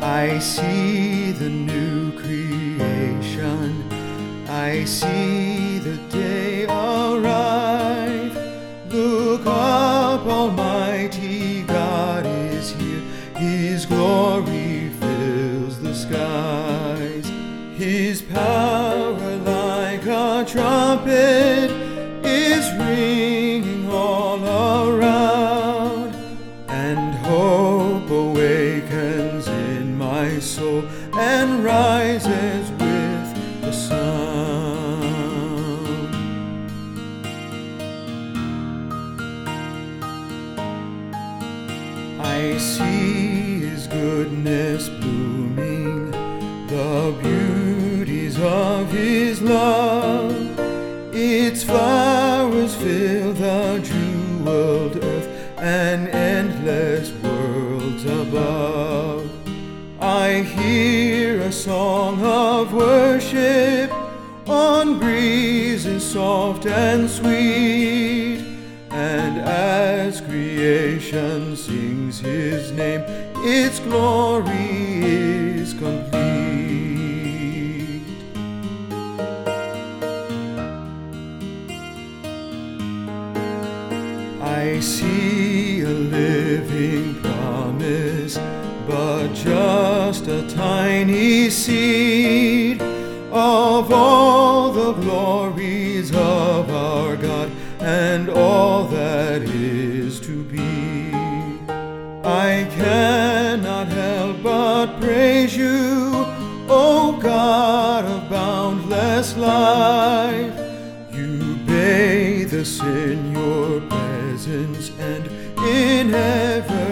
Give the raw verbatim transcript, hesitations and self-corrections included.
I see the new creation, I see the day arrive. Look up, Almighty God is here, His glory fills the skies. His power like a trumpet is ringing all around, and hope awakens in my soul and rises with the sun. I see His goodness blooming, the beauties of His love. Its flowers fill the jeweled earth and endless worlds above. I hear a song of worship on breezes soft and sweet, and as creation sings His name, its glory is complete. I see a living promise, but just a tiny seed of all the glories of our God and all that is to be. I cannot help but praise You, O God of boundless life. You bathe us in Your presence, and in heaven